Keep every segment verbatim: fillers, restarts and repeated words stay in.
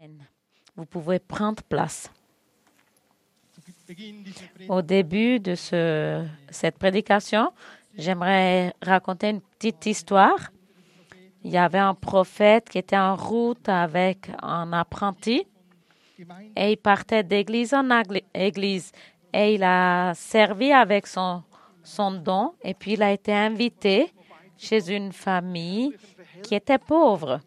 Vous pouvez prendre place. Au début de ce, cette prédication, j'aimerais raconter une petite histoire. Il y avait un prophète qui était en route avec un apprenti et il partait d'église en église et il a servi avec son, son don et puis il a été invité chez une famille qui était pauvre.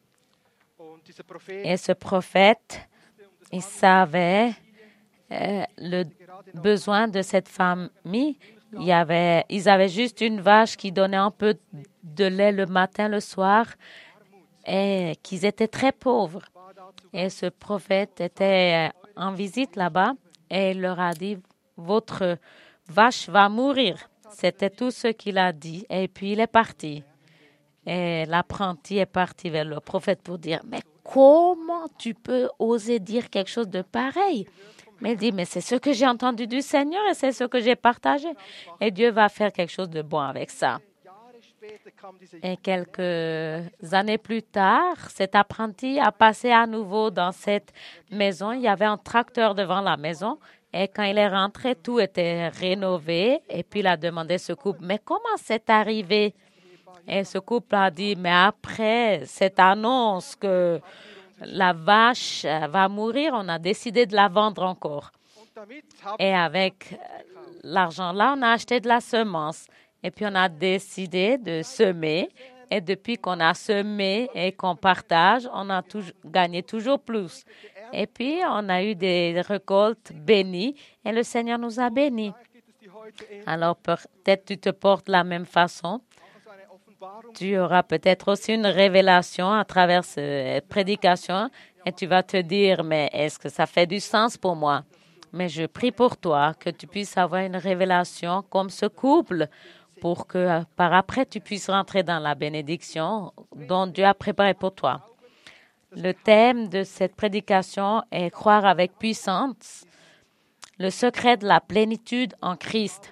Et ce prophète, il savait euh, le besoin de cette famille. Il y avait, ils avaient juste une vache qui donnait un peu de lait le matin, le soir, et qu'ils étaient très pauvres. Et ce prophète était en visite là-bas et il leur a dit, votre vache va mourir. C'était tout ce qu'il a dit. Et puis il est parti. Et l'apprenti est parti vers le prophète pour dire, mais comment tu peux oser dire quelque chose de pareil? Mais il dit, mais c'est ce que j'ai entendu du Seigneur et c'est ce que j'ai partagé. Et Dieu va faire quelque chose de bon avec ça. Et quelques années plus tard, cet apprenti a passé à nouveau dans cette maison. Il y avait un tracteur devant la maison. Et quand il est rentré, tout était rénové. Et puis il a demandé ce couple, mais comment c'est arrivé? Et ce couple a dit, mais après cette annonce que la vache va mourir, on a décidé de la vendre encore. Et avec l'argent-là, on a acheté de la semence. Et puis on a décidé de semer. Et depuis qu'on a semé et qu'on partage, on a toujours, gagné toujours plus. Et puis on a eu des récoltes bénies et le Seigneur nous a bénis. Alors peut-être tu te portes de la même façon. Tu auras peut-être aussi une révélation à travers cette prédication et tu vas te dire, mais est-ce que ça fait du sens pour moi? Mais je prie pour toi que tu puisses avoir une révélation comme ce couple pour que par après tu puisses rentrer dans la bénédiction dont Dieu a préparé pour toi. Le thème de cette prédication est croire avec puissance, le secret de la plénitude en Christ.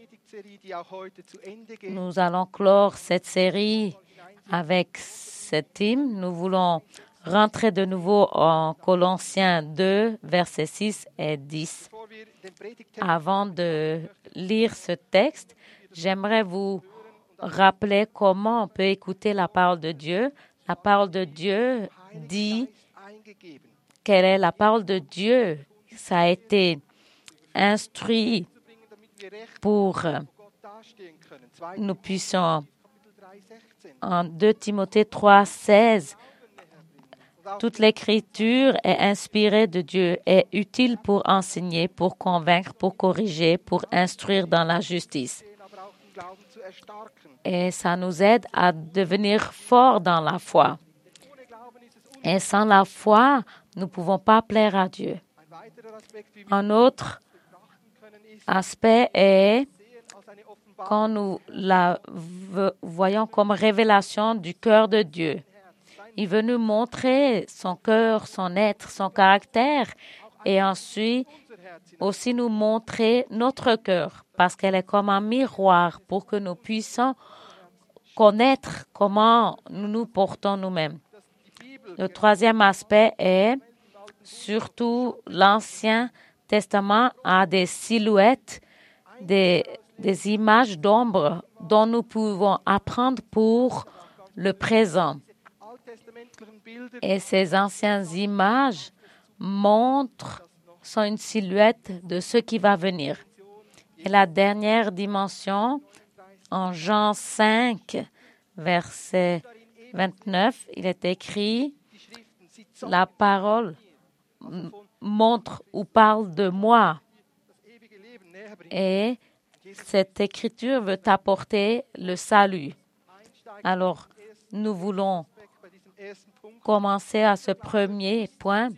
Nous allons clore cette série avec cet hymne. Nous voulons rentrer de nouveau en Colossiens deux, versets six et dix. Avant de lire ce texte, j'aimerais vous rappeler comment on peut écouter la parole de Dieu. La parole de Dieu dit quelle est la parole de Dieu. Ça a été instruit pour nous puissions, en deux Timothée trois, seize, toute l'écriture est inspirée de Dieu, est utile pour enseigner, pour convaincre, pour corriger, pour instruire dans la justice. Et ça nous aide à devenir forts dans la foi. Et sans la foi, nous ne pouvons pas plaire à Dieu. Un autre aspect est quand nous la voyons comme révélation du cœur de Dieu. Il veut nous montrer son cœur, son être, son caractère et ensuite aussi nous montrer notre cœur parce qu'elle est comme un miroir pour que nous puissions connaître comment nous nous portons nous-mêmes. Le troisième aspect est surtout l'Ancien Testament a des silhouettes, des des images d'ombre dont nous pouvons apprendre pour le présent. Et ces anciennes images montrent, sont une silhouette de ce qui va venir. Et la dernière dimension, en Jean cinq, verset vingt-neuf, il est écrit, la parole montre ou parle de moi. Et cette écriture veut apporter le salut. Alors, nous voulons commencer à ce premier point.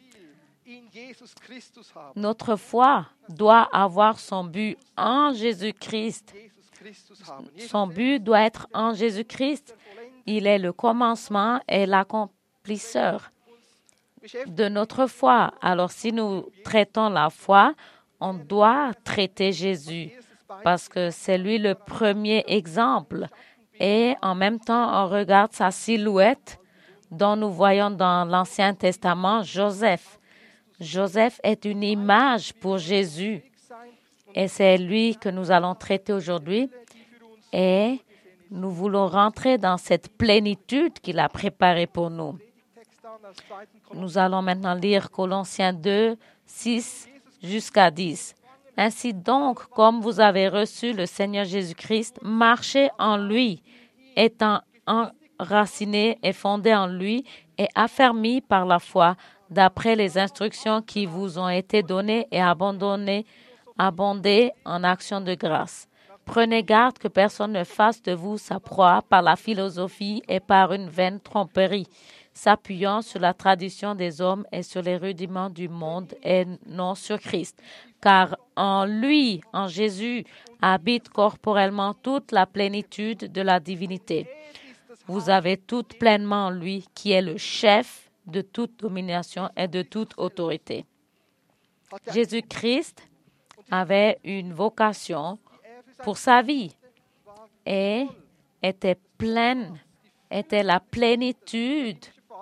Notre foi doit avoir son but en Jésus-Christ. Son but doit être en Jésus-Christ. Il est le commencement et l'accomplisseur de notre foi. Alors, si nous traitons la foi, on doit traiter Jésus. Parce que c'est lui le premier exemple. Et en même temps, on regarde sa silhouette dont nous voyons dans l'Ancien Testament Joseph. Joseph est une image pour Jésus et c'est lui que nous allons traiter aujourd'hui et nous voulons rentrer dans cette plénitude qu'il a préparée pour nous. Nous allons maintenant lire Colossiens deux, six jusqu'à dix. Ainsi donc, comme vous avez reçu le Seigneur Jésus-Christ, marchez en lui, étant enracinés et fondés en lui et affermis par la foi, d'après les instructions qui vous ont été données et abandonnées, abondées en actions de grâce. Prenez garde que personne ne fasse de vous sa proie par la philosophie et par une vaine tromperie, s'appuyant sur la tradition des hommes et sur les rudiments du monde et non sur Christ. Car en lui, en Jésus, habite corporellement toute la plénitude de la divinité. Vous avez toute pleinement en lui, qui est le chef de toute domination et de toute autorité. Jésus-Christ avait une vocation pour sa vie et était pleine, était la plénitude.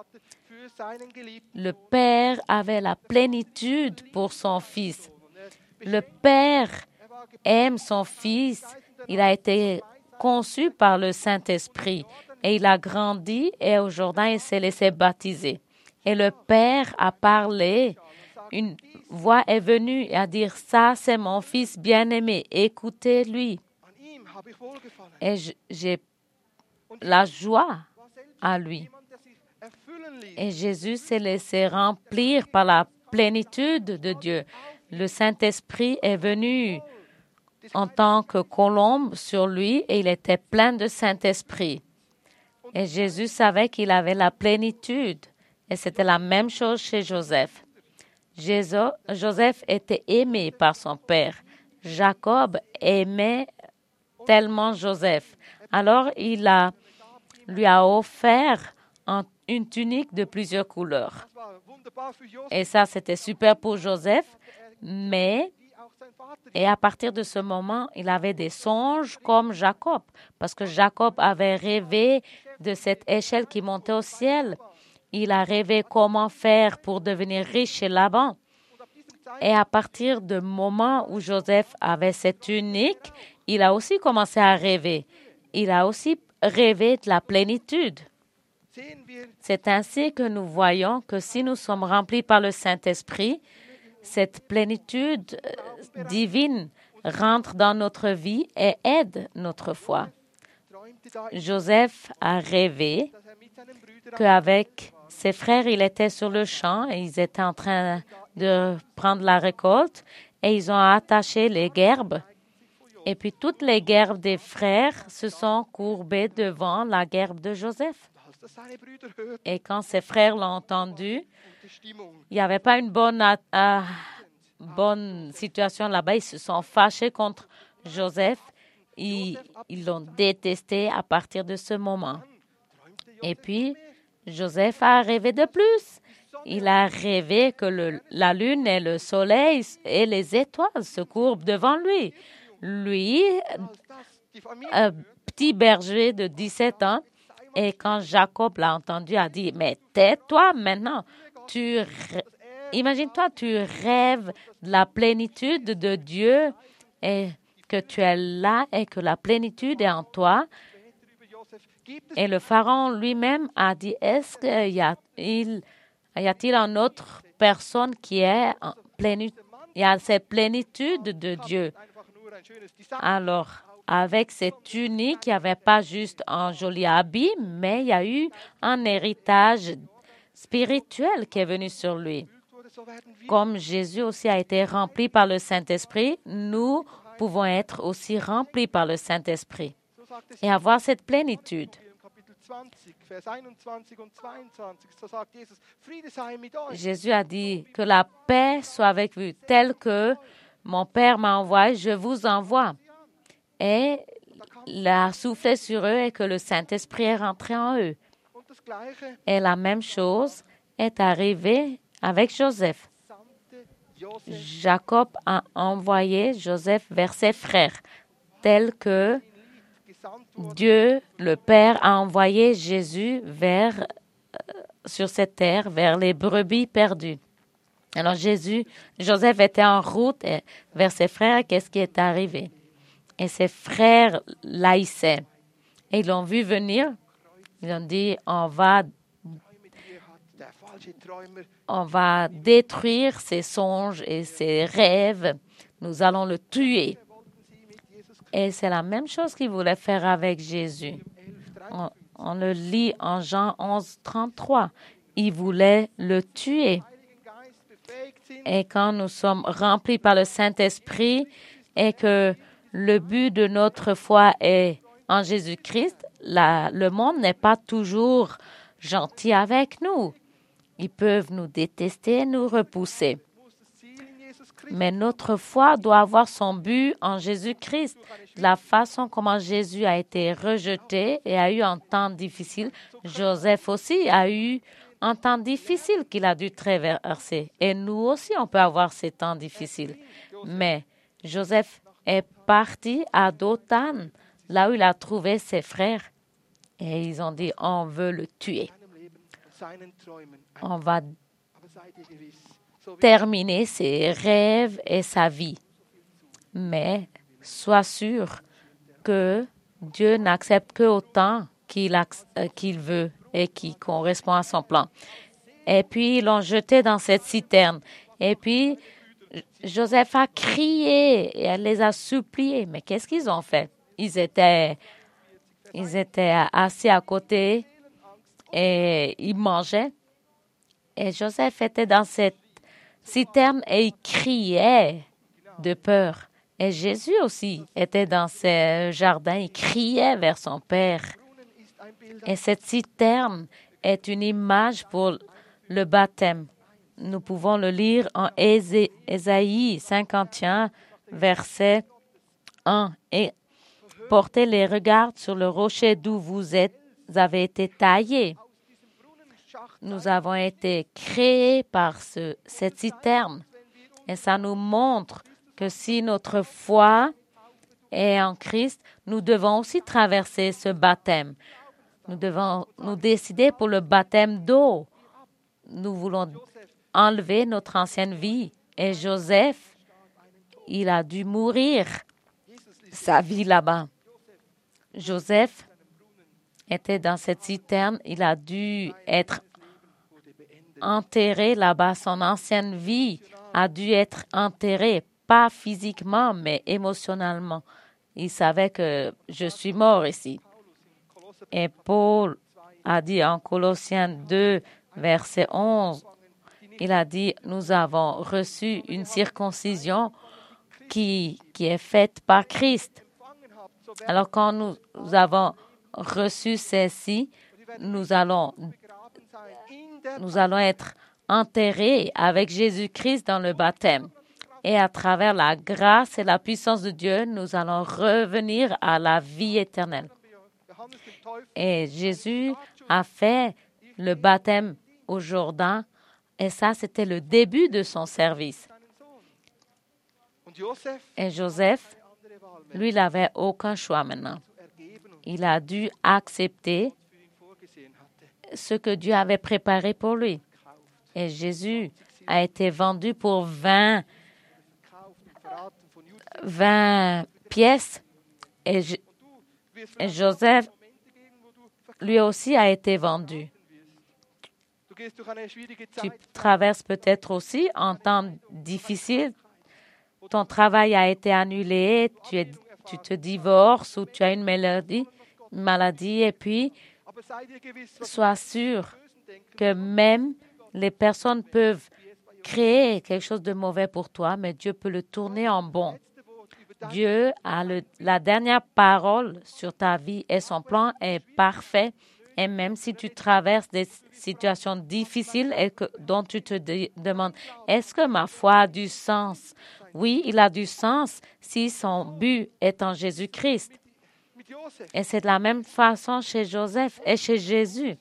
Le Père avait la plénitude pour son Fils. Le Père aime son Fils. Il a été conçu par le Saint-Esprit et il a grandi et au Jourdain, il s'est laissé baptiser. Et le Père a parlé. Une voix est venue et a dit, ça c'est mon Fils bien-aimé, écoutez-lui. Et j'ai la joie à lui. Et Jésus s'est laissé remplir par la plénitude de Dieu. Le Saint-Esprit est venu en tant que colombe sur lui et il était plein de Saint-Esprit. Et Jésus savait qu'il avait la plénitude. Et c'était la même chose chez Joseph. Jésus, Joseph était aimé par son père. Jacob aimait tellement Joseph. Alors il a, lui a offert un une tunique de plusieurs couleurs. Et ça, c'était super pour Joseph, mais et à partir de ce moment, il avait des songes comme Jacob, parce que Jacob avait rêvé de cette échelle qui montait au ciel. Il a rêvé comment faire pour devenir riche chez Laban. Et à partir du moment où Joseph avait cette tunique, il a aussi commencé à rêver. Il a aussi rêvé de la plénitude. C'est ainsi que nous voyons que si nous sommes remplis par le Saint-Esprit, cette plénitude divine rentre dans notre vie et aide notre foi. Joseph a rêvé qu'avec ses frères, il était sur le champ et ils étaient en train de prendre la récolte et ils ont attaché les gerbes. Et puis toutes les gerbes des frères se sont courbées devant la gerbe de Joseph. Et quand ses frères l'ont entendu, il n'y avait pas une bonne, euh, bonne situation là-bas. Ils se sont fâchés contre Joseph. Ils, ils l'ont détesté à partir de ce moment. Et puis, Joseph a rêvé de plus. Il a rêvé que le, la lune et le soleil et les étoiles se courbent devant lui. Lui, euh, petit berger de dix-sept ans, et quand Jacob l'a entendu, a dit, mais tais-toi maintenant. Tu, imagine-toi, tu rêves de la plénitude de Dieu et que tu es là et que la plénitude est en toi. Et le pharaon lui-même a dit, est-ce qu'il y a-t-il, y a-t-il une autre personne qui est en plénitude, il y a cette plénitude de Dieu. Alors, avec cette tunique, il n'y avait pas juste un joli habit, mais il y a eu un héritage spirituel qui est venu sur lui. Comme Jésus aussi a été rempli par le Saint-Esprit, nous pouvons être aussi remplis par le Saint-Esprit et avoir cette plénitude. Jésus a dit que la paix soit avec vous, tel que mon Père m'a envoyé, je vous envoie. Et il a soufflé sur eux et que le Saint-Esprit est rentré en eux. Et la même chose est arrivée avec Joseph. Jacob a envoyé Joseph vers ses frères, tel que Dieu, le Père, a envoyé Jésus vers sur cette terre vers les brebis perdues. Alors Jésus, Joseph était en route vers ses frères. Qu'est-ce qui est arrivé? Et ses frères l'haïssaient. Et ils l'ont vu venir. Ils ont dit, on va, on va détruire ses songes et ses rêves. Nous allons le tuer. Et c'est la même chose qu'ils voulaient faire avec Jésus. On, on le lit en Jean onze, trente-trois. Ils voulaient le tuer. Et quand nous sommes remplis par le Saint-Esprit et que le but de notre foi est en Jésus-Christ, la, le monde n'est pas toujours gentil avec nous. Ils peuvent nous détester, nous repousser. Mais notre foi doit avoir son but en Jésus-Christ. La façon comment Jésus a été rejeté et a eu un temps difficile, Joseph aussi a eu un temps difficile qu'il a dû traverser. Et nous aussi, on peut avoir ces temps difficiles. Mais Joseph est parti à Dothan, là où il a trouvé ses frères. Et ils ont dit, on veut le tuer. On va terminer ses rêves et sa vie. Mais sois sûr que Dieu n'accepte que autant qu'il, euh, qu'il veut et qui correspond à son plan. Et puis, ils l'ont jeté dans cette citerne. Et puis, Joseph a crié et elle les a suppliés. Mais qu'est-ce qu'ils ont fait? Ils étaient, ils étaient assis à côté et ils mangeaient. Et Joseph était dans cette citerne et il criait de peur. Et Jésus aussi était dans ce jardin, il criait vers son Père. Et cette citerne est une image pour le baptême. Nous pouvons le lire en Ésaïe cinquante et un, verset un. Et portez les regards sur le rocher d'où vous êtes, vous avez été taillés. Nous avons été créés par ce, cette citerne. Et ça nous montre que si notre foi est en Christ, nous devons aussi traverser ce baptême. Nous devons nous décider pour le baptême d'eau. Nous voulons enlever notre ancienne vie. Et Joseph, il a dû mourir sa vie là-bas. Joseph était dans cette citerne. Il a dû être enterré là-bas. Son ancienne vie a dû être enterrée, pas physiquement, mais émotionnellement. Il savait que je suis mort ici. Et Paul a dit en Colossiens deux, verset onze, il a dit, nous avons reçu une circoncision qui, qui est faite par Christ. Alors quand nous, nous avons reçu celle-ci, nous allons, nous allons être enterrés avec Jésus-Christ dans le baptême. Et à travers la grâce et la puissance de Dieu, nous allons revenir à la vie éternelle. Et Jésus a fait le baptême au Jourdain, et ça, c'était le début de son service. Et Joseph, lui, il n'avait aucun choix maintenant. Il a dû accepter ce que Dieu avait préparé pour lui. Et Jésus a été vendu pour vingt, vingt pièces. Et, Je, et Joseph, lui aussi, a été vendu. Tu traverses peut-être aussi un temps difficile. Ton travail a été annulé, tu, es, tu te divorces ou tu as une maladie, une maladie. Et puis, sois sûr que même les personnes peuvent créer quelque chose de mauvais pour toi, mais Dieu peut le tourner en bon. Dieu a le, la dernière parole sur ta vie et son plan est parfait. Et même si tu traverses des situations difficiles et que, dont tu te de, demandes, est-ce que ma foi a du sens? Oui, il a du sens si son but est en Jésus-Christ. Et c'est de la même façon chez Joseph et chez Jésus.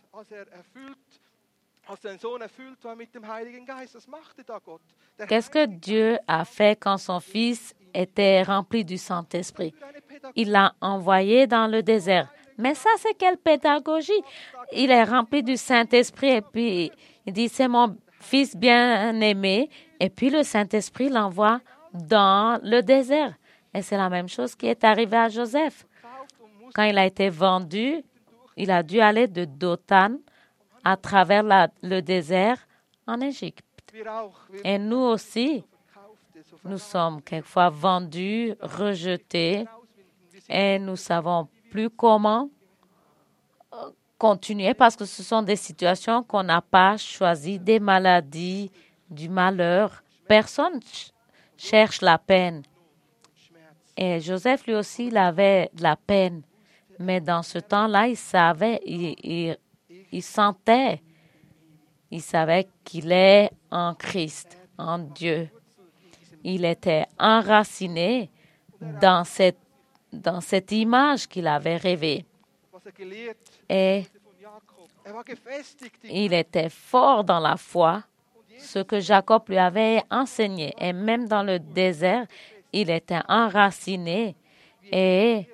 Qu'est-ce que Dieu a fait quand son fils était rempli du Saint-Esprit? Il l'a envoyé dans le désert. Mais ça, c'est quelle pédagogie? Il est rempli du Saint-Esprit et puis il dit, c'est mon fils bien-aimé. Et puis le Saint-Esprit l'envoie dans le désert. Et c'est la même chose qui est arrivée à Joseph. Quand il a été vendu, il a dû aller de Dothan à travers la, le désert en Égypte. Et nous aussi, nous sommes quelquefois vendus, rejetés, et nous ne savons plus comment continuer parce que ce sont des situations qu'on n'a pas choisies, des maladies, du malheur. Personne ch- cherche la peine. Et Joseph, lui aussi, il avait de la peine. Mais dans ce temps-là, il savait, il, il, il sentait, il savait qu'il est en Christ, en Dieu. Il était enraciné dans cette, dans cette image qu'il avait rêvée. Et il était fort dans la foi, ce que Jacob lui avait enseigné. Et même dans le désert, il était enraciné et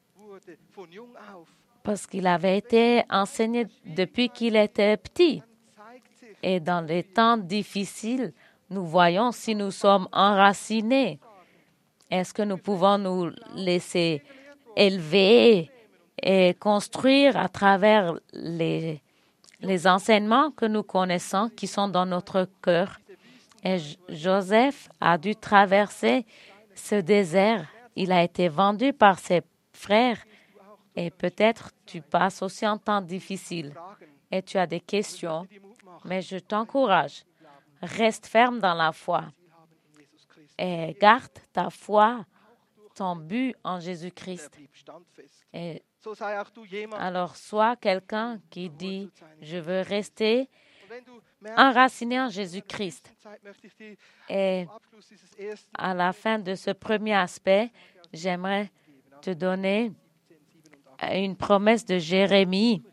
parce qu'il avait été enseigné depuis qu'il était petit. Et dans les temps difficiles, nous voyons si nous sommes enracinés. Est-ce que nous pouvons nous laisser élever et construire à travers les, les enseignements que nous connaissons qui sont dans notre cœur? Et Joseph a dû traverser ce désert. Il a été vendu par ses frères. Et peut-être tu passes aussi un temps difficile et tu as des questions, mais je t'encourage. Reste ferme dans la foi et garde ta foi, ton but en Jésus-Christ. Et alors, sois quelqu'un qui dit, je veux rester enraciné en Jésus-Christ. Et à la fin de ce premier aspect, j'aimerais te donner une promesse de Jérémie.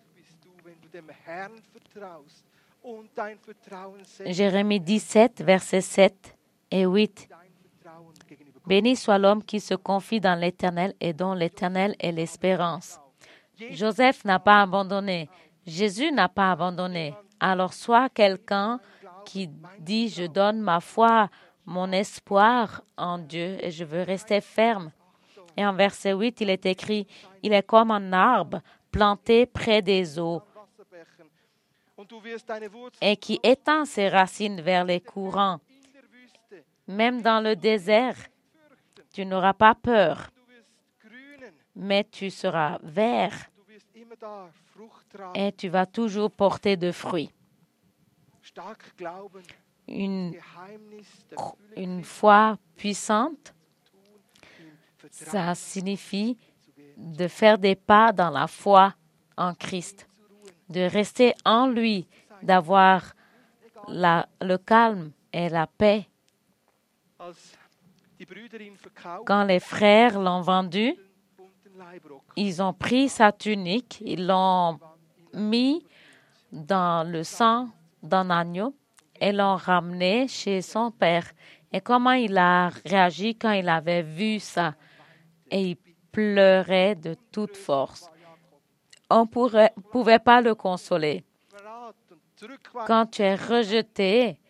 Jérémie dix-sept, versets sept et huit. Béni soit l'homme qui se confie dans l'Éternel et dont l'Éternel est l'espérance. Joseph n'a pas abandonné. Jésus n'a pas abandonné. Alors sois quelqu'un qui dit, je donne ma foi, mon espoir en Dieu et je veux rester ferme. Et en verset huit, il est écrit, il est comme un arbre planté près des eaux et qui étend ses racines vers les courants. Même dans le désert, tu n'auras pas peur, mais tu seras vert et tu vas toujours porter de fruits. Une, une foi puissante, ça signifie de faire des pas dans la foi en Christ, de rester en lui, d'avoir la, le calme et la paix. Quand les frères l'ont vendu, ils ont pris sa tunique, ils l'ont mis dans le sang d'un agneau et l'ont ramené chez son père. Et comment il a réagi quand il avait vu ça? Et il pleurait de toute force. On ne pouvait pas le consoler. Quand tu es rejeté,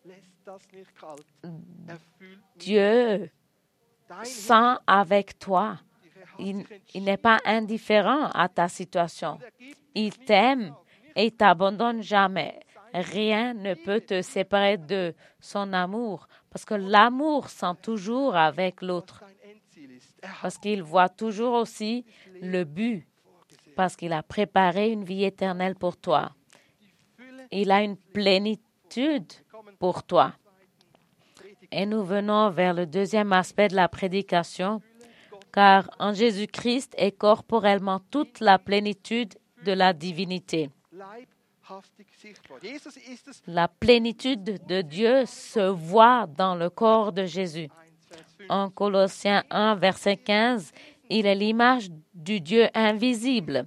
Dieu sent avec toi. Il, il n'est pas indifférent à ta situation. Il t'aime et il ne t'abandonne jamais. Rien ne peut te séparer de son amour, parce que l'amour sent toujours avec l'autre, parce qu'il voit toujours aussi le but, parce qu'il a préparé une vie éternelle pour toi. Il a une plénitude pour toi. Et nous venons vers le deuxième aspect de la prédication, car en Jésus-Christ est corporellement toute la plénitude de la divinité. La plénitude de Dieu se voit dans le corps de Jésus. En Colossiens un, verset quinze, il est l'image du Dieu invisible.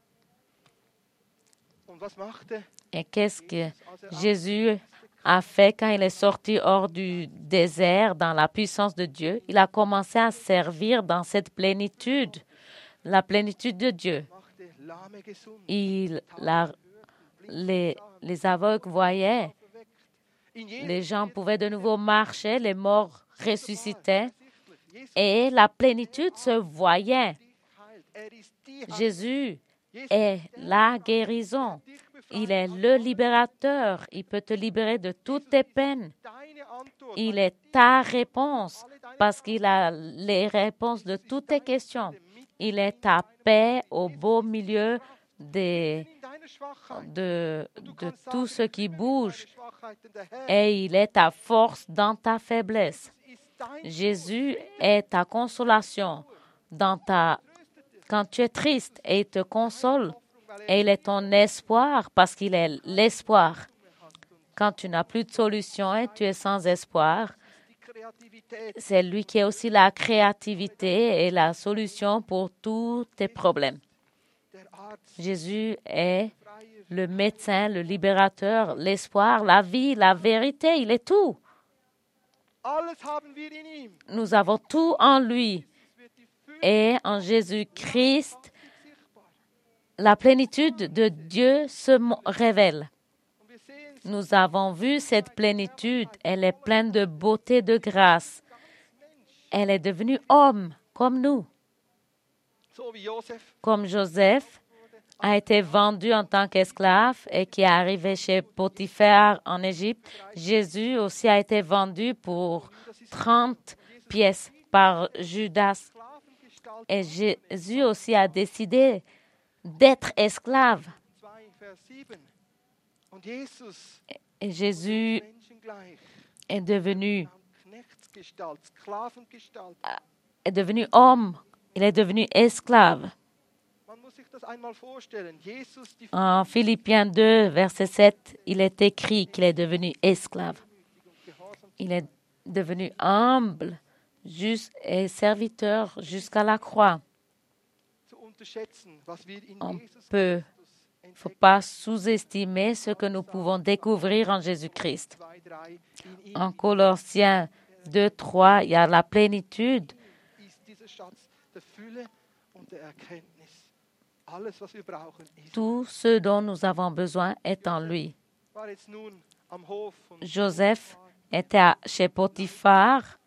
Et qu'est-ce que Jésus a fait quand il est sorti hors du désert dans la puissance de Dieu? Il a commencé à servir dans cette plénitude, la plénitude de Dieu. Il, la, les, les aveugles voyaient, les gens pouvaient de nouveau marcher, les morts ressuscitaient et la plénitude se voyait. Jésus est la guérison. Il est le libérateur. Il peut te libérer de toutes tes peines. Il est ta réponse parce qu'il a les réponses de toutes tes questions. Il est ta paix au beau milieu des, de, de tout ce qui bouge. Et il est ta force dans ta faiblesse. Jésus est ta consolation dans ta, quand tu es triste et il te console. Et il est ton espoir parce qu'il est l'espoir. Quand tu n'as plus de solution et tu es sans espoir, c'est lui qui est aussi la créativité et la solution pour tous tes problèmes. Jésus est le médecin, le libérateur, l'espoir, la vie, la vérité, il est tout. Nous avons tout en lui. Et en Jésus-Christ, la plénitude de Dieu se révèle. Nous avons vu cette plénitude. Elle est pleine de beauté, de grâce. Elle est devenue homme, comme nous. Comme Joseph a été vendu en tant qu'esclave et qui est arrivé chez Potiphar en Égypte, Jésus aussi a été vendu pour trente pièces par Judas. Et Jésus aussi a décidé d'être esclave. Et Jésus est devenu, est devenu homme. Il est devenu esclave. En Philippiens deux, verset sept, il est écrit qu'il est devenu esclave. Il est devenu humble juste et serviteur jusqu'à la croix. On peut, il ne faut pas sous-estimer ce que nous pouvons découvrir en Jésus-Christ. En Colossiens deux, trois, il y a la plénitude. Tout ce dont nous avons besoin est en lui. Joseph était à, chez Potiphar.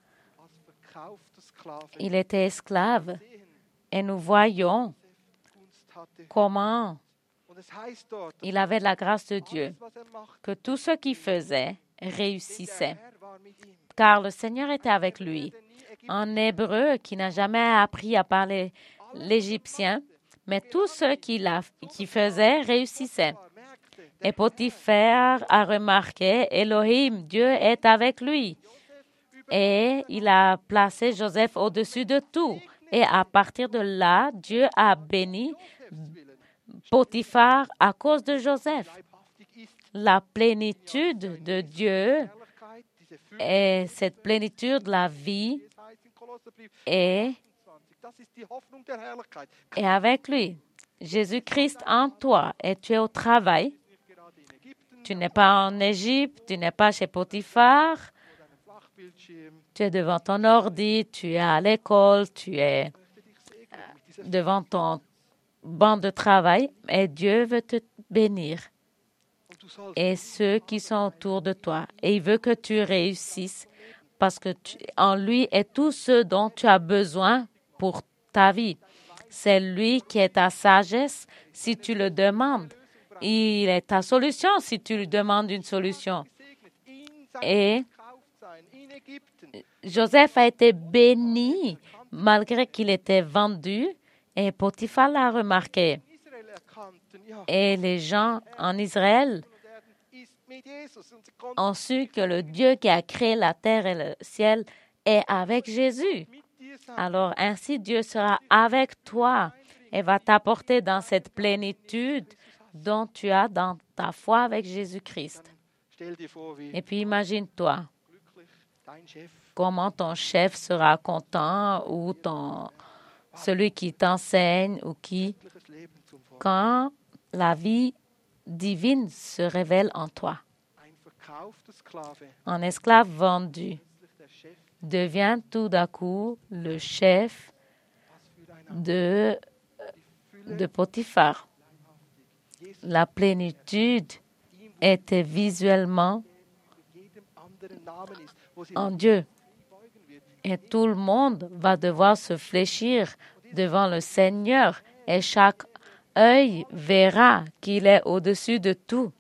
Il était esclave. Et nous voyons comment il avait la grâce de Dieu, que tout ce qu'il faisait réussissait, car le Seigneur était avec lui. En hébreu, qui n'a jamais appris à parler l'égyptien, mais tout ce qu'il a, qu'il faisait réussissait. Et Potiphar a remarqué, Elohim, Dieu est avec lui. Et il a placé Joseph au-dessus de tout. Et à partir de là, Dieu a béni Potiphar à cause de Joseph. La plénitude de Dieu et cette plénitude de la vie est, est avec lui. Jésus-Christ en toi et tu es au travail. Tu n'es pas en Égypte, tu n'es pas chez Potiphar. Tu es devant ton ordi, tu es à l'école, tu es devant ton banc de travail et Dieu veut te bénir. Et ceux qui sont autour de toi. Et il veut que tu réussisses parce que tu, en lui est tout ce dont tu as besoin pour ta vie. C'est lui qui est ta sagesse si tu le demandes. Il est ta solution si tu lui demandes une solution. Et Joseph a été béni malgré qu'il était vendu et Potiphar l'a remarqué. Et les gens en Israël ont su que le Dieu qui a créé la terre et le ciel est avec Jésus. Alors ainsi Dieu sera avec toi et va t'apporter dans cette plénitude dont tu as dans ta foi avec Jésus-Christ. Et puis imagine-toi comment ton chef sera content ou ton, celui qui t'enseigne ou qui, quand la vie divine se révèle en toi. Un esclave vendu devient tout d'un coup le chef de, de Potiphar. La plénitude était visuellement en Dieu. Et tout le monde va devoir se fléchir devant le Seigneur et chaque œil verra qu'il est au-dessus de tout.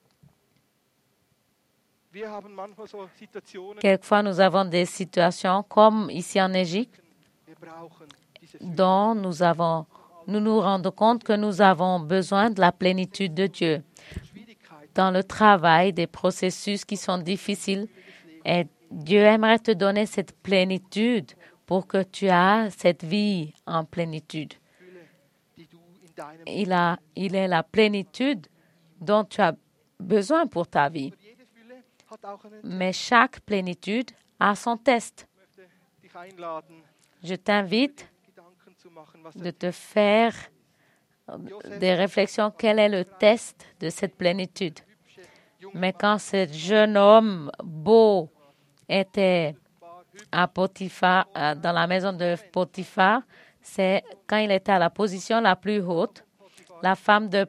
Quelquefois, nous avons des situations comme ici en Égypte dont nous avons, nous nous rendons compte que nous avons besoin de la plénitude de Dieu. Dans le travail, des processus qui sont difficiles, et Dieu aimerait te donner cette plénitude pour que tu aies cette vie en plénitude. Il, a, il est la plénitude dont tu as besoin pour ta vie. Mais chaque plénitude a son test. Je t'invite de te faire des réflexions. Quel est le test de cette plénitude? Mais quand ce jeune homme beau était à Potiphar, dans la maison de Potiphar, c'est quand il était à la position la plus haute, la femme de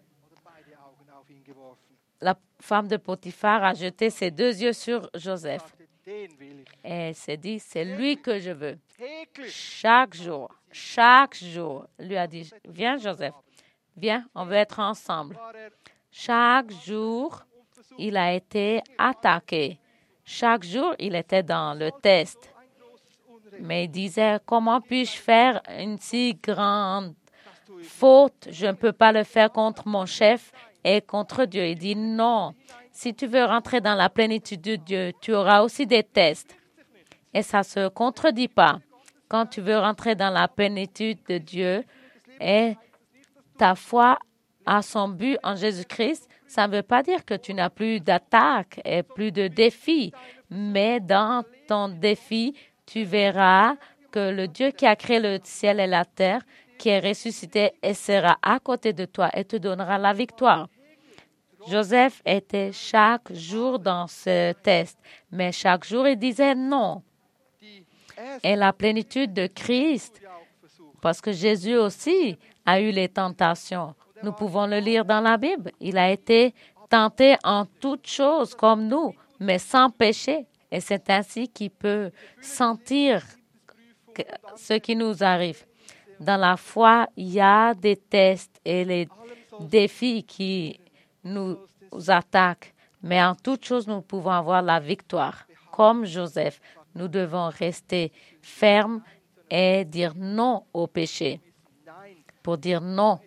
La femme de Potiphar a jeté ses deux yeux sur Joseph. Et elle s'est dit, c'est lui que je veux. Chaque jour, chaque jour, lui a dit, viens Joseph, viens, on veut être ensemble. Chaque jour, il a été attaqué. Chaque jour, il était dans le test. Mais il disait, comment puis-je faire une si grande faute? Je ne peux pas le faire contre mon chef et contre Dieu. Il dit non. Si tu veux rentrer dans la plénitude de Dieu, tu auras aussi des tests. Et ça ne se contredit pas. Quand tu veux rentrer dans la plénitude de Dieu et ta foi a son but en Jésus-Christ, ça ne veut pas dire que tu n'as plus d'attaques et plus de défis. Mais dans ton défi, tu verras que le Dieu qui a créé le ciel et la terre, qui est ressuscité et sera à côté de toi et te donnera la victoire. Joseph était chaque jour dans ce test, mais chaque jour il disait non. Et la plénitude de Christ, parce que Jésus aussi a eu les tentations. Nous pouvons le lire dans la Bible. Il a été tenté en toutes choses comme nous, mais sans péché. Et c'est ainsi qu'il peut sentir ce qui nous arrive. Dans la foi, il y a des tests et les défis qui nous attaquent. Mais en toutes choses, nous pouvons avoir la victoire. Comme Joseph, nous devons rester fermes et dire non au péché. Pour dire non.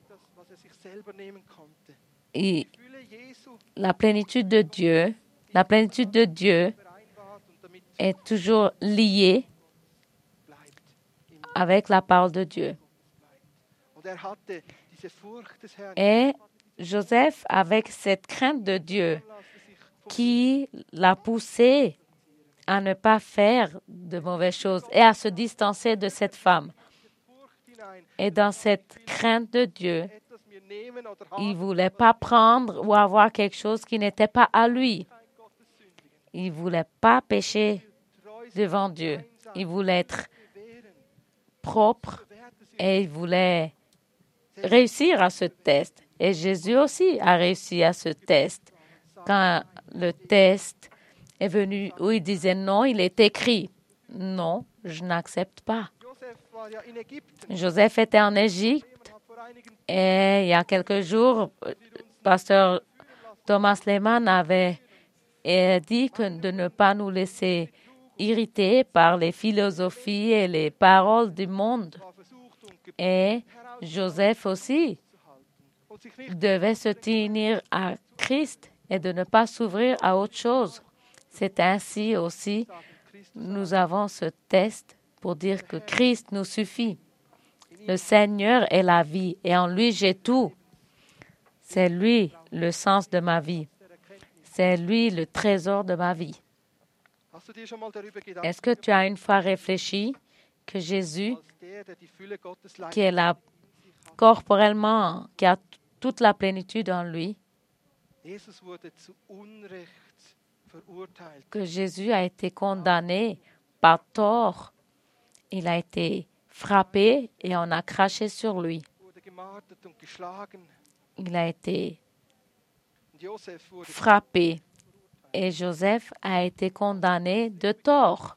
Et la plénitude de Dieu, la plénitude de Dieu est toujours liée avec la parole de Dieu. Et Joseph, avec cette crainte de Dieu qui l'a poussé à ne pas faire de mauvaises choses et à se distancer de cette femme. Et dans cette crainte de Dieu, il ne voulait pas prendre ou avoir quelque chose qui n'était pas à lui. Il ne voulait pas pécher devant Dieu. Il voulait être propre et il voulait réussir à ce test. Et Jésus aussi a réussi à ce test. Quand le test est venu où il disait non, il est écrit non, je n'accepte pas. Joseph était en Égypte et il y a quelques jours, pasteur Thomas Lehman avait dit que de ne pas nous laisser irriter par les philosophies et les paroles du monde. Et Joseph aussi devait se tenir à Christ et de ne pas s'ouvrir à autre chose. C'est ainsi aussi, nous avons ce test pour dire que Christ nous suffit. Le Seigneur est la vie et en lui j'ai tout. C'est lui le sens de ma vie. C'est lui le trésor de ma vie. Est-ce que tu as une fois réfléchi que Jésus, qui est là corporellement, qui a toute la plénitude en lui, que Jésus a été condamné par tort, il a été frappé et on a craché sur lui. Il a été frappé. Et Joseph a été condamné de tort.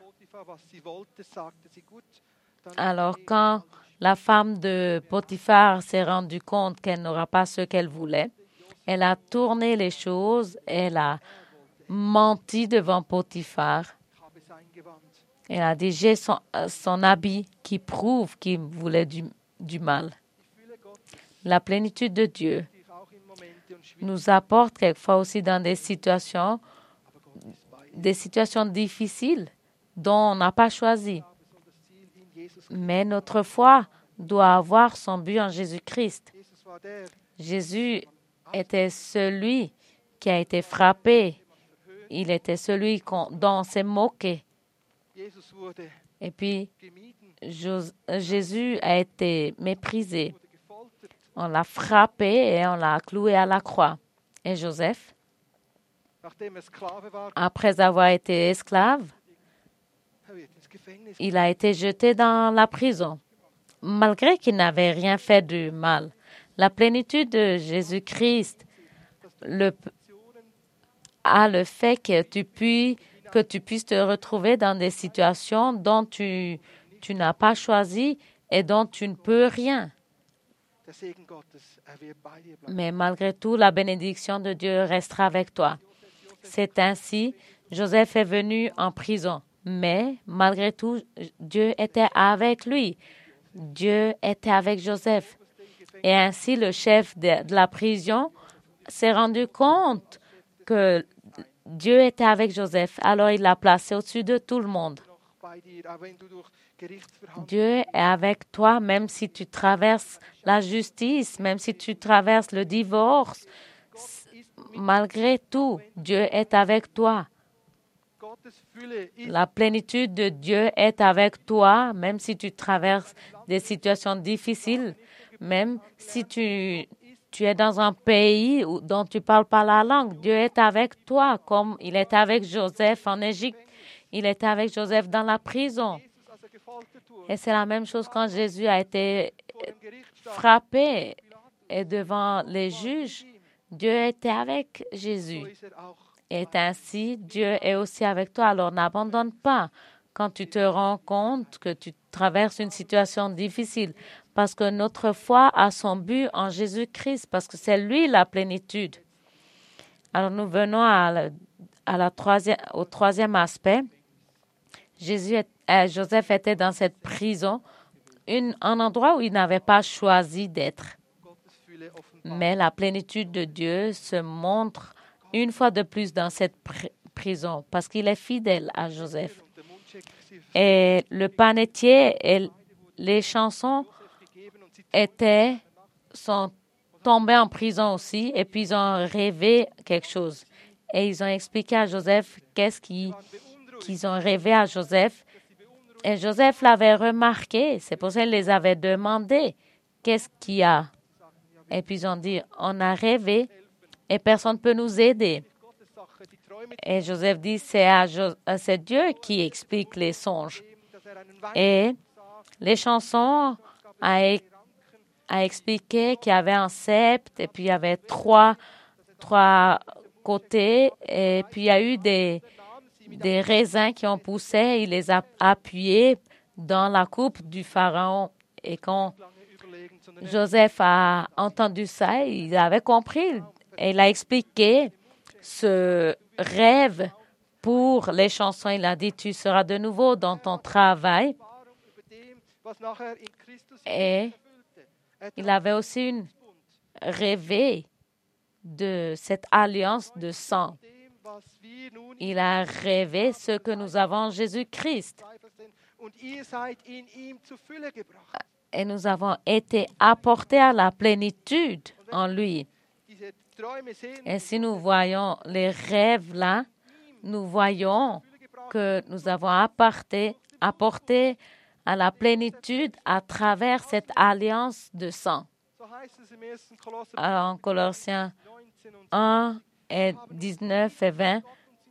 Alors quand la femme de Potiphar s'est rendue compte qu'elle n'aura pas ce qu'elle voulait, elle a tourné les choses, elle a menti devant Potiphar. Elle a dit, j'ai son, son habit qui prouve qu'il voulait du, du mal. La plénitude de Dieu nous apporte quelquefois aussi dans des situations, des situations difficiles dont on n'a pas choisi. Mais notre foi doit avoir son but en Jésus-Christ. Jésus était celui qui a été frappé. Il était celui dont on s'est moqué. Et puis, Jésus a été méprisé. On l'a frappé et on l'a cloué à la croix. Et Joseph, après avoir été esclave, il a été jeté dans la prison, malgré qu'il n'avait rien fait de mal. La plénitude de Jésus-Christ le, a le fait que tu, puis, que tu puisses te retrouver dans des situations dont tu, tu n'as pas choisi et dont tu ne peux rien. Mais malgré tout, la bénédiction de Dieu restera avec toi. C'est ainsi, Joseph est venu en prison, mais malgré tout, Dieu était avec lui. Dieu était avec Joseph. Et ainsi, le chef de, de la prison s'est rendu compte que Dieu était avec Joseph. Alors, il l'a placé au-dessus de tout le monde. Dieu est avec toi, même si tu traverses la justice, même si tu traverses le divorce. Malgré tout, Dieu est avec toi. La plénitude de Dieu est avec toi, même si tu traverses des situations difficiles, même si tu, tu es dans un pays où, dont tu ne parles pas la langue. Dieu est avec toi, comme il est avec Joseph en Égypte. Il était avec Joseph dans la prison. Et c'est la même chose quand Jésus a été frappé et devant les juges. Dieu était avec Jésus. Et ainsi, Dieu est aussi avec toi. Alors n'abandonne pas quand tu te rends compte que tu traverses une situation difficile. Parce que notre foi a son but en Jésus-Christ, parce que c'est lui la plénitude. Alors nous venons à la, à la troisième, au troisième aspect. Jésus est, euh, Joseph était dans cette prison, une, un endroit où il n'avait pas choisi d'être. Mais la plénitude de Dieu se montre une fois de plus dans cette pr- prison parce qu'il est fidèle à Joseph. Et le panetier et les chansons étaient, sont tombés en prison aussi et puis ils ont rêvé quelque chose. Et ils ont expliqué à Joseph qu'est-ce qui qu'ils ont rêvé à Joseph. Et Joseph l'avait remarqué. C'est pour ça qu'il les avait demandé qu'est-ce qu'il y a. Et puis ils ont dit, on a rêvé et personne ne peut nous aider. Et Joseph dit, c'est, à Jo- c'est Dieu qui explique les songes. Et les chansons a, a expliqué qu'il y avait un sceptre et puis il y avait trois, trois côtés et puis il y a eu des des raisins qui ont poussé, il les a appuyés dans la coupe du pharaon. Et quand Joseph a entendu ça, il avait compris. Et il a expliqué ce rêve pour les chansons. Il a dit, tu seras de nouveau dans ton travail. Et il avait aussi une rêvé de cette alliance de sang. Il a rêvé ce que nous avons en Jésus-Christ. Et nous avons été apportés à la plénitude en lui. Et si nous voyons les rêves là, nous voyons que nous avons apporté, apporté à la plénitude à travers cette alliance de sang. Alors, en Colossiens un, et dix-neuf et vingt,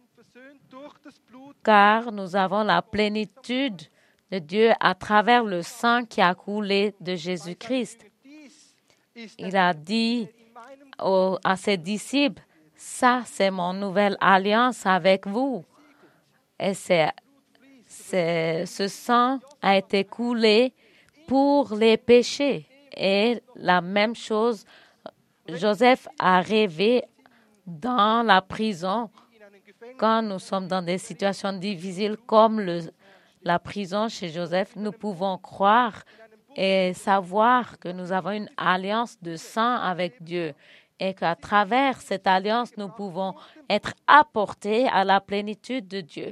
car nous avons la plénitude de Dieu à travers le sang qui a coulé de Jésus-Christ. Il a dit aux, à ses disciples, ça, c'est mon nouvelle alliance avec vous. Et c'est, c'est, ce sang a été coulé pour les péchés. Et la même chose, Joseph a rêvé dans la prison, quand nous sommes dans des situations difficiles comme le, la prison chez Joseph, nous pouvons croire et savoir que nous avons une alliance de sang avec Dieu et qu'à travers cette alliance, nous pouvons être apportés à la plénitude de Dieu.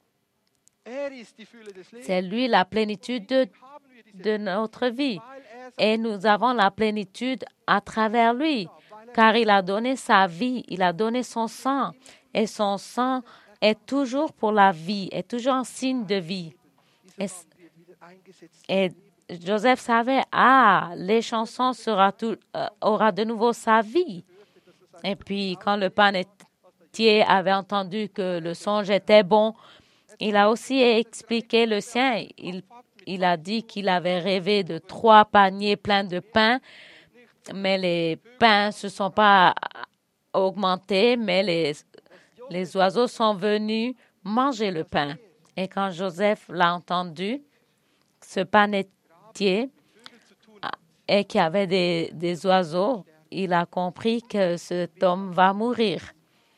C'est lui la plénitude de, de notre vie et nous avons la plénitude à travers lui, car il a donné sa vie, il a donné son sang et son sang est toujours pour la vie, est toujours un signe de vie. Et, et Joseph savait, ah, les chansons sera tout, euh, aura de nouveau sa vie. Et puis, quand le panetier avait entendu que le songe était bon, il a aussi expliqué le sien. Il, il a dit qu'il avait rêvé de trois paniers pleins de pain, mais les pains ne se sont pas augmentés, mais les, les oiseaux sont venus manger le pain. Et quand Joseph l'a entendu, ce panetier, et qu'il y avait des, des oiseaux, il a compris que cet homme va mourir.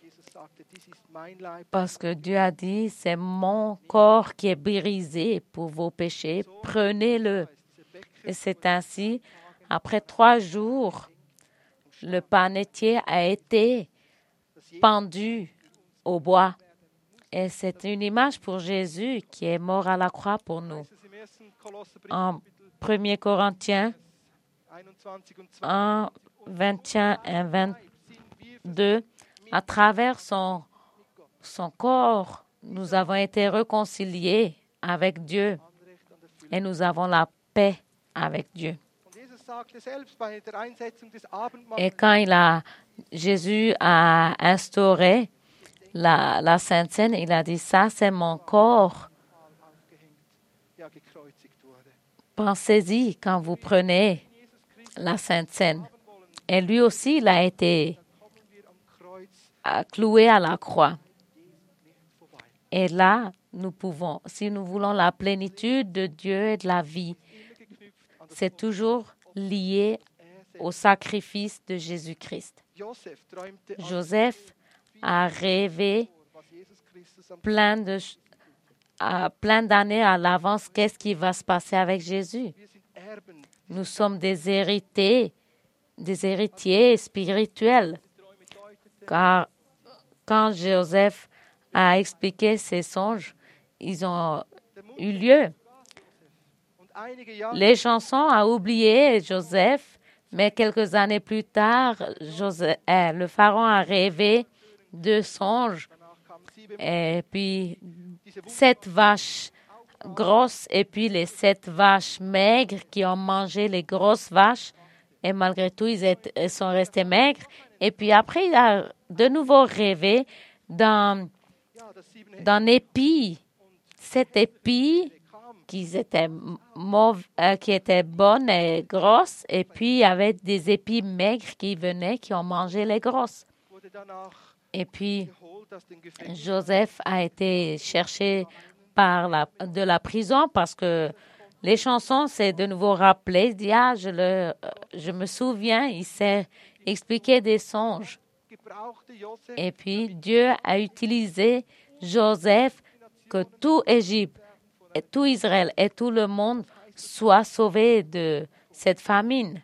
Parce que Dieu a dit, c'est mon corps qui est brisé pour vos péchés, prenez-le. Et c'est ainsi, après trois jours, le panetier a été pendu au bois. Et c'est une image pour Jésus qui est mort à la croix pour nous. En premier Corinthiens un, vingt et un et vingt-deux, à travers son, son corps, nous avons été réconciliés avec Dieu et nous avons la paix avec Dieu. Et quand il a, Jésus a instauré la, la Sainte Seine, il a dit, ça c'est mon corps. Pensez-y quand vous prenez la Sainte Seine. Et lui aussi, il a été cloué à la croix. Et là, nous pouvons, si nous voulons la plénitude de Dieu et de la vie, c'est toujours lié au sacrifice de Jésus-Christ. Joseph a rêvé plein de à plein d'années à l'avance qu'est-ce qui va se passer avec Jésus. Nous sommes des héritiers, des héritiers spirituels. Car quand Joseph a expliqué ses songes, ils ont eu lieu. Les chansons ont oublié Joseph, mais quelques années plus tard, Joseph, euh, le pharaon a rêvé de songes. Et puis, sept vaches grosses et puis les sept vaches maigres qui ont mangé les grosses vaches. Et malgré tout, ils, étaient, ils sont restés maigres. Et puis après, il a de nouveau rêvé d'un, d'un épi. Sept épis qui étaient, mauv- euh, qui étaient bonnes et grosses. Et puis, il y avait des épis maigres qui venaient, qui ont mangé les grosses. Et puis, Joseph a été cherché par la, de la prison parce que les chansons, c'est de nouveau rappelé. Il dit, ah, je, le, je me souviens, il s'est expliqué des songes. Et puis, Dieu a utilisé Joseph que tout Égypte, et tout Israël et tout le monde soient sauvés de cette famine.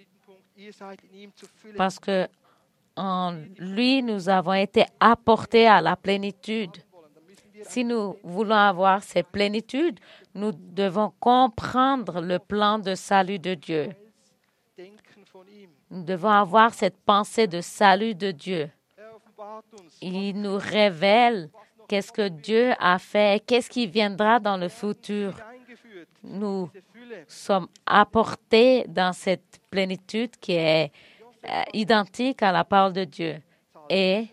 Parce que en lui, nous avons été apportés à la plénitude. Si nous voulons avoir cette plénitude, nous devons comprendre le plan de salut de Dieu. Nous devons avoir cette pensée de salut de Dieu. Il nous révèle qu'est-ce que Dieu a fait, qu'est-ce qui viendra dans le futur. Nous sommes apportés dans cette plénitude qui est euh, identique à la parole de Dieu. Et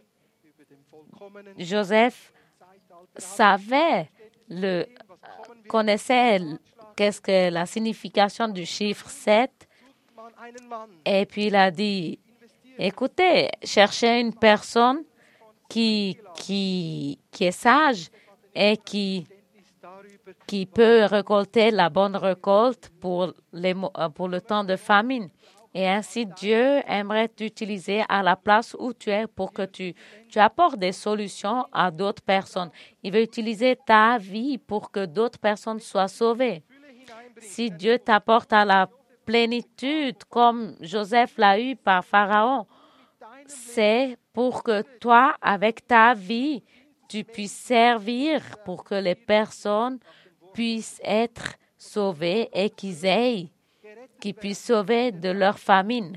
Joseph savait, le, connaissait qu'est-ce que la signification du chiffre sept. Et puis il a dit, Écoutez, cherchez une personne qui, qui, qui est sage et qui, qui peut récolter la bonne récolte pour, les, pour le temps de famine. Et ainsi, Dieu aimerait t'utiliser à la place où tu es pour que tu, tu apportes des solutions à d'autres personnes. Il veut utiliser ta vie pour que d'autres personnes soient sauvées. Si Dieu t'apporte à la plénitude, comme Joseph l'a eu par Pharaon, c'est pour que toi, avec ta vie, tu puisses servir pour que les personnes puissent être sauvées et qu'ils aient qui puissent sauver de leur famine.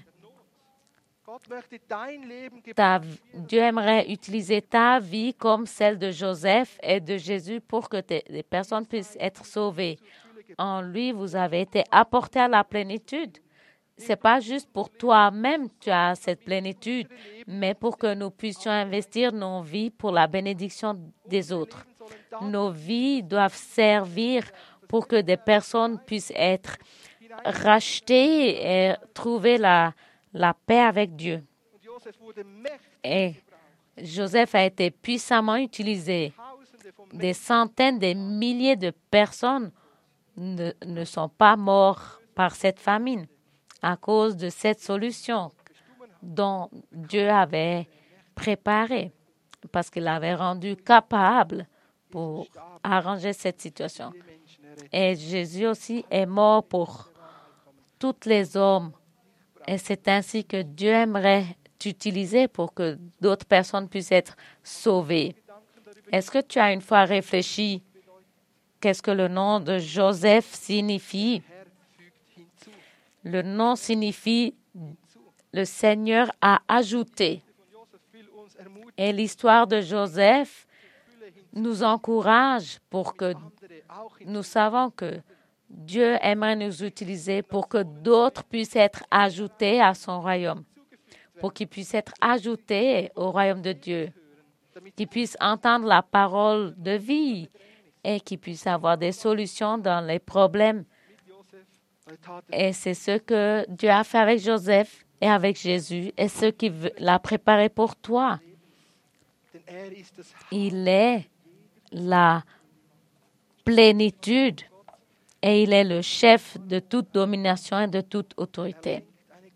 Ta, Dieu aimerait utiliser ta vie comme celle de Joseph et de Jésus pour que tes, les personnes puissent être sauvées. En lui, vous avez été apportés à la plénitude. Ce n'est pas juste pour toi-même tu as cette plénitude, mais pour que nous puissions investir nos vies pour la bénédiction des autres. Nos vies doivent servir pour que des personnes puissent être racheter et trouver la, la paix avec Dieu. Et Joseph a été puissamment utilisé. Des centaines, des milliers de personnes ne, ne sont pas mortes par cette famine à cause de cette solution dont Dieu avait préparé, parce qu'il l'avait rendu capable pour arranger cette situation. Et Jésus aussi est mort pour tous les hommes. Et c'est ainsi que Dieu aimerait t'utiliser pour que d'autres personnes puissent être sauvées. Est-ce que tu as une fois réfléchi qu'est-ce que le nom de Joseph signifie? Le nom signifie le Seigneur a ajouté. Et l'histoire de Joseph nous encourage pour que nous savons que Dieu aimerait nous utiliser pour que d'autres puissent être ajoutés à son royaume, pour qu'ils puissent être ajoutés au royaume de Dieu, qu'ils puissent entendre la parole de vie et qu'ils puissent avoir des solutions dans les problèmes. Et c'est ce que Dieu a fait avec Joseph et avec Jésus et ce qu'il a préparé pour toi. Il est la plénitude. Et il est le chef de toute domination et de toute autorité.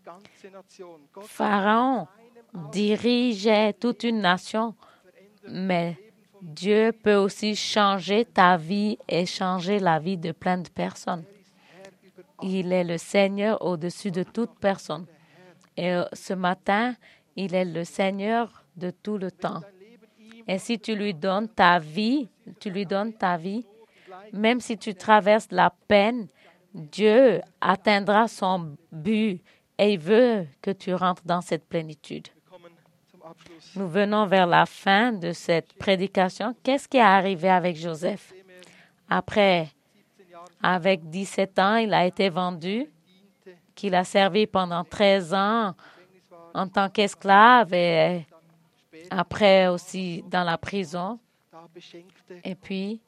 Pharaon dirigeait toute une nation, mais Dieu peut aussi changer ta vie et changer la vie de plein de personnes. Il est le Seigneur au-dessus de toute personne. Et ce matin, il est le Seigneur de tout le temps. Et si tu lui donnes ta vie, tu lui donnes ta vie, même si tu traverses la peine, Dieu atteindra son but et il veut que tu rentres dans cette plénitude. Nous venons vers la fin de cette prédication. Qu'est-ce qui est arrivé avec Joseph? Après, avec dix-sept ans, il a été vendu, qu'il a servi pendant treize ans en tant qu'esclave et après aussi dans la prison. Et puis,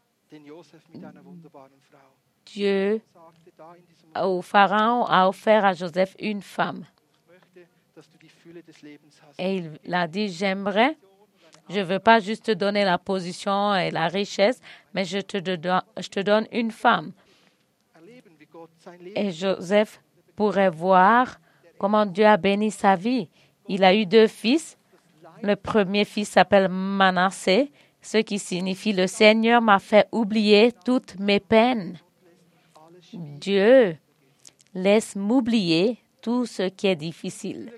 Dieu, au Pharaon, a offert à Joseph une femme. Et il a dit, j'aimerais, je ne veux pas juste te donner la position et la richesse, mais je te, donne, je te donne une femme. Et Joseph pourrait voir comment Dieu a béni sa vie. Il a eu deux fils. Le premier fils s'appelle Manassé, ce qui signifie « Le Seigneur m'a fait oublier toutes mes peines ». Dieu laisse m'oublier tout ce qui est difficile.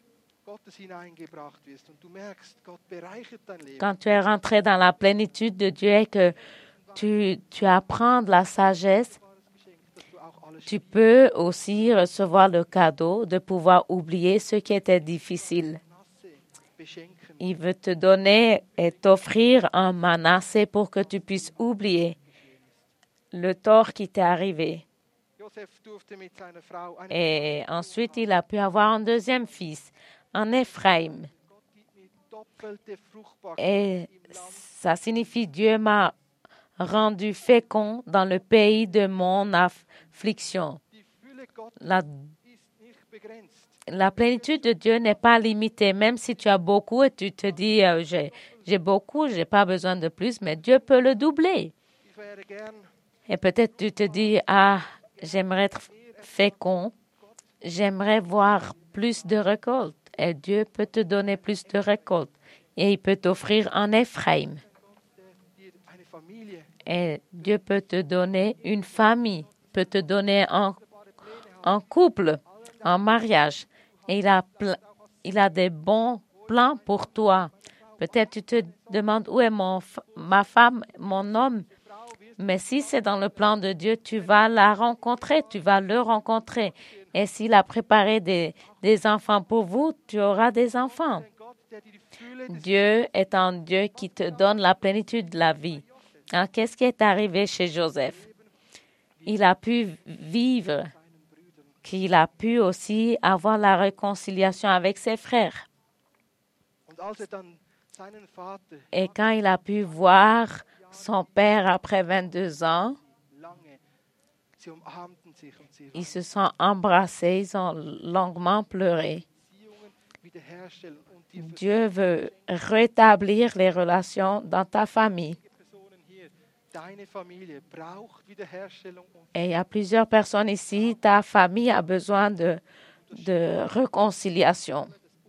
Quand tu es rentré dans la plénitude de Dieu et que tu, tu apprends de la sagesse, tu peux aussi recevoir le cadeau de pouvoir oublier ce qui était difficile. Il veut te donner et t'offrir un Manassé pour que tu puisses oublier le tort qui t'est arrivé. Et ensuite, il a pu avoir un deuxième fils, un Éphraïm. Et ça signifie Dieu m'a rendu fécond dans le pays de mon affliction. La, la plénitude de Dieu n'est pas limitée. Même si tu as beaucoup et tu te dis, euh, j'ai, j'ai beaucoup, j'ai pas besoin de plus, mais Dieu peut le doubler. Et peut-être tu te dis, ah, j'aimerais être fécond, j'aimerais voir plus de récoltes. Et Dieu peut te donner plus de récoltes. Et il peut t'offrir un Ephraim. Et Dieu peut te donner une famille, peut te donner un, un couple, un mariage. Et il a, il a des bons plans pour toi. Peut-être tu te demandes où est mon, ma femme, mon homme. Mais si c'est dans le plan de Dieu, tu vas la rencontrer, tu vas le rencontrer. Et s'il a préparé des, des enfants pour vous, tu auras des enfants. Dieu est un Dieu qui te donne la plénitude de la vie. Alors, qu'est-ce qui est arrivé chez Joseph? Il a pu vivre, qu'il a pu aussi avoir la réconciliation avec ses frères. Et quand il a pu voir son père après vingt-deux ans, ils se sont embrassés, ils ont longuement pleuré. Dieu veut rétablir les relations dans ta famille. Et il y a plusieurs personnes ici, ta famille a besoin de, de réconciliation.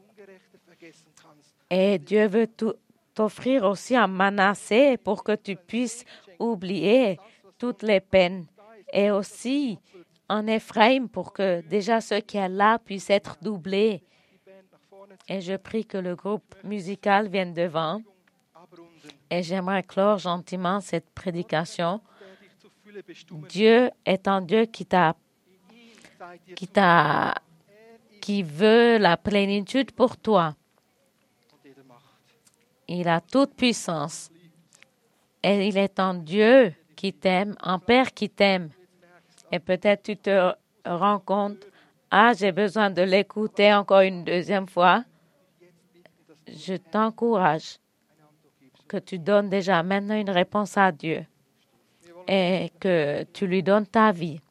Et Dieu veut t'offrir aussi un Manassé pour que tu puisses oublier toutes les peines. Et aussi un Ephraim pour que déjà ce qui est là puisse être doublé. Et je prie que le groupe musical vienne devant. Et j'aimerais clore gentiment cette prédication. Dieu est un Dieu qui t'a, qui t'a, qui veut la plénitude pour toi. Il a toute puissance. Et il est un Dieu qui t'aime, un Père qui t'aime. Et peut-être tu te rends compte, ah, j'ai besoin de l'écouter encore une deuxième fois. Je t'encourage que tu donnes déjà maintenant une réponse à Dieu et que tu lui donnes ta vie.